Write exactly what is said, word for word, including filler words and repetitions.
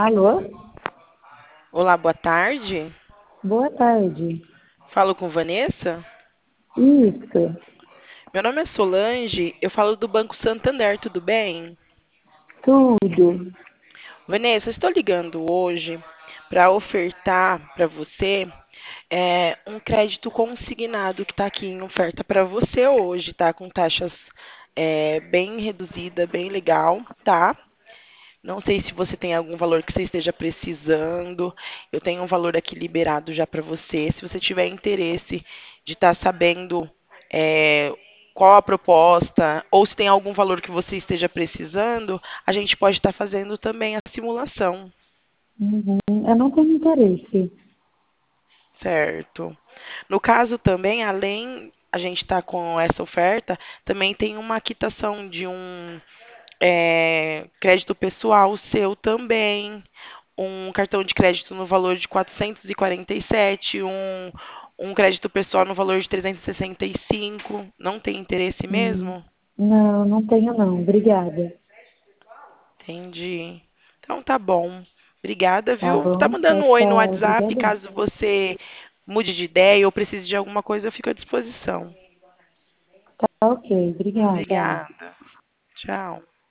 Alô? Olá, boa tarde. Boa tarde. Falo com Vanessa. Isso, Meu nome é Solange, eu falo do Banco Santander, tudo bem? tudo. Vanessa, estou ligando hoje para ofertar para você é, um crédito consignado que está aqui em oferta para você hoje, tá? Com taxas é, bem reduzida, bem legal, tá? Não sei se você tem algum valor que você esteja precisando. Eu tenho um valor aqui liberado já para você. Se você tiver interesse de estar sabendo é, qual a proposta, ou se tem algum valor que você esteja precisando, a gente pode estar fazendo também a simulação, Uhum. Eu não tenho interesse. certo? No caso também, além a gente estar com essa oferta, também tem uma quitação de um é, crédito pessoal seu também, um cartão de crédito no valor de quatrocentos e quarenta e sete, um, um crédito pessoal no valor de trezentos e sessenta e cinco. Não tem interesse Hum. mesmo? Não, não tenho não. Obrigada. Entendi. Então tá bom. Obrigada, Tá viu? Tá bom? mandando um Tchau, oi no tchau. WhatsApp, Obrigada. caso você mude de ideia ou precise de alguma coisa, eu fico à disposição. Tá ok. Obrigada. Obrigada. Tchau.